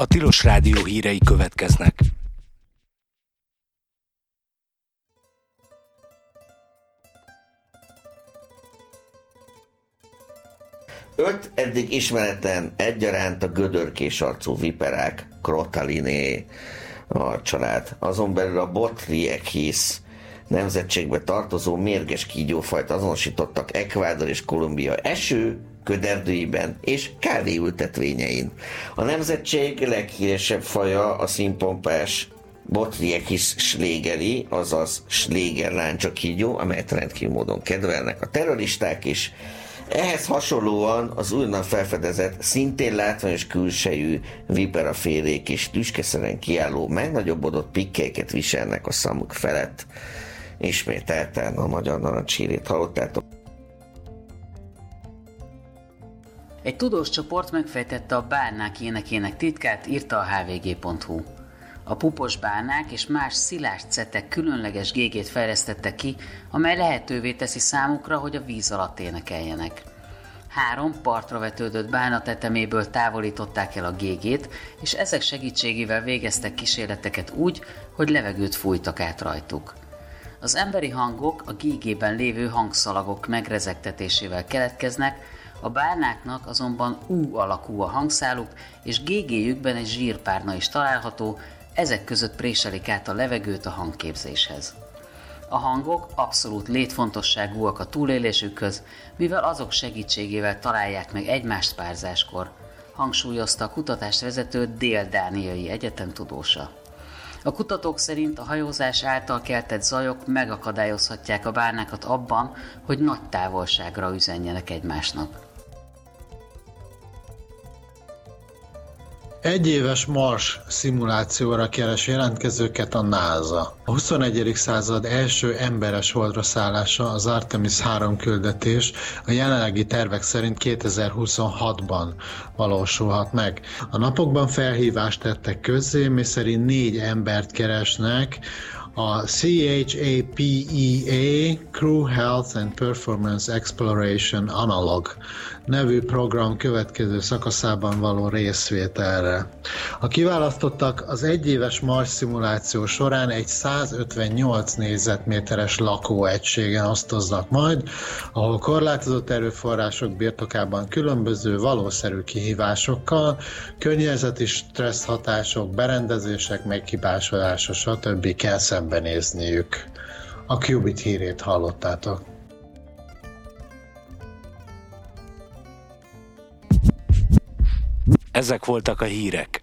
A Tilos Rádió hírei következnek. 5 eddig ismeretlen egyaránt a gödörkés arcú viperák, Crotaliné a család. Azon belül a Botryechis nemzetségbe tartozó mérges kígyófajt azonosítottak Ecuador és Kolumbia eső, köderdőiben és kávéültetvényein. A nemzetség leghíresebb faja a színpompás Botryechis schlegeri, azaz Schleger láncsakígyó, amelyet rendkívül módon kedvelnek a terroristák is. Ehhez hasonlóan az újonnan felfedezett, szintén látványos külsejű viperafélék és tüskeszeren kiálló, megnagyobbodott pikkelyeket viselnek a számuk felett. Ismételten a magyar narancshírét hallottátok. Egy tudós csoport megfejtette a bálnák énekének titkát, írta a hvg.hu. A pupos bálnák és más szilárd cetek különleges gégét fejlesztettek ki, amely lehetővé teszi számukra, hogy a víz alatt énekeljenek. 3 partra vetődött bálna teteméből távolították el a gégét, és ezek segítségével végeztek kísérleteket úgy, hogy levegőt fújtak át rajtuk. Az emberi hangok a gégében lévő hangszalagok megrezegtetésével keletkeznek, a bálnáknak azonban U alakú a hangszáluk, és gégéjükben egy zsírpárna is található, ezek között préselik át a levegőt a hangképzéshez. A hangok abszolút létfontosságúak a túlélésükhöz, mivel azok segítségével találják meg egymást párzáskor, hangsúlyozta a kutatást vezető Dél-Dániai Egyetem tudósa. A kutatók szerint a hajózás által keltett zajok megakadályozhatják a bálnákat abban, hogy nagy távolságra üzenjenek egymásnak. Egyéves Mars szimulációra keres jelentkezőket a NASA. A 21. század első emberes holdra szállása, az Artemis 3 küldetés a jelenlegi tervek szerint 2026-ban valósulhat meg. A napokban felhívást tettek közzé, miszerint 4 embert keresnek a CHAPEA Crew Health and Performance Exploration Analog nevű program következő szakaszában való részvételre. A kiválasztottak az egyéves Mars szimuláció során egy 158 négyzetméteres lakóegységen osztoznak majd, ahol korlátozott erőforrások birtokában különböző valószerű kihívásokkal, környezeti stressz hatások, berendezések meghibásodása, stb. Kell szembenézniük. A Qubit hírét hallottátok. Ezek voltak a hírek.